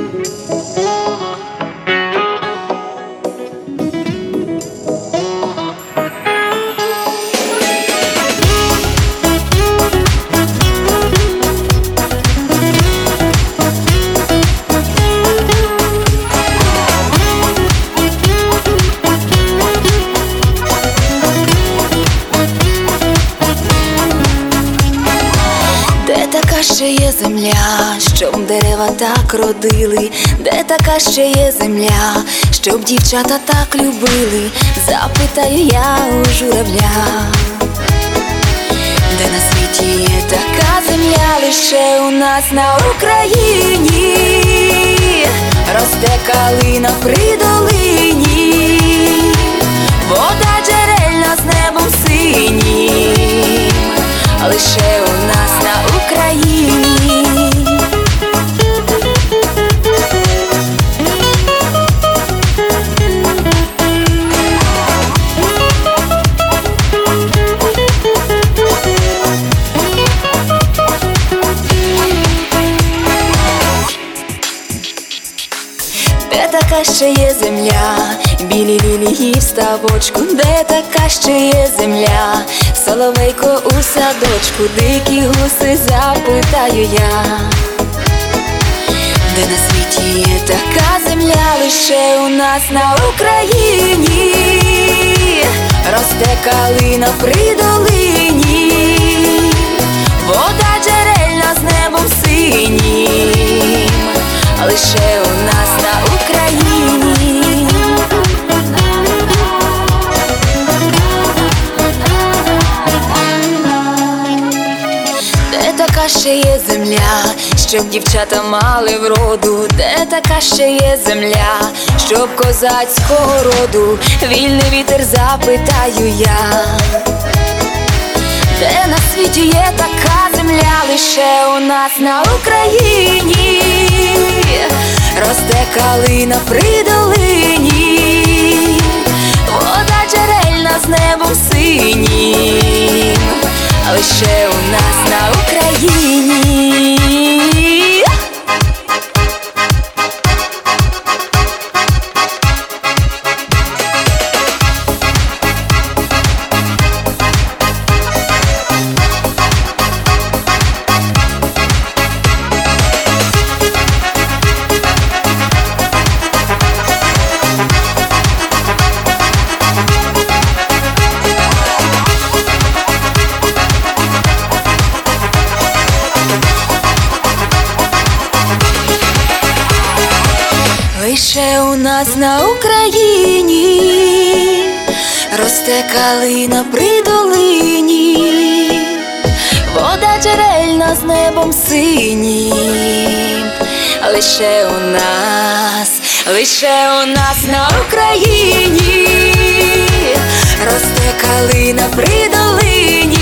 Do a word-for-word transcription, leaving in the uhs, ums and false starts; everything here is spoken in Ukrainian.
Ще є земля, щоб дерева так родили, де така ще є земля, щоб дівчата так любили, запитаю я у журавля. Де на світі є така земля, лише у нас на Україні, росте калина при долині, вода джерельна з небом синім, лише у нас на Україні. Де така ще є земля, білі лілії в ставочку, де така ще є земля, соловейко у садочку, дикі гуси, запитаю я. Де на світі є така земля, лише у нас на Україні, росте калина при долині, вода джерельна з небом синім, лише у нас на Україні. Де така ще є земля, щоб дівчата мали вроду, де така ще є земля, щоб козацького роду, вільний вітер, запитаю я. Де на світі є така земля, лише у нас на Україні, росте калина при долині, вода джерельна з небом синім, лише у нас на Україні. Лише у нас на Україні, росте калина при долині, вода джерельна з небом синім, лише у нас, лише у нас на Україні, росте калина при долині,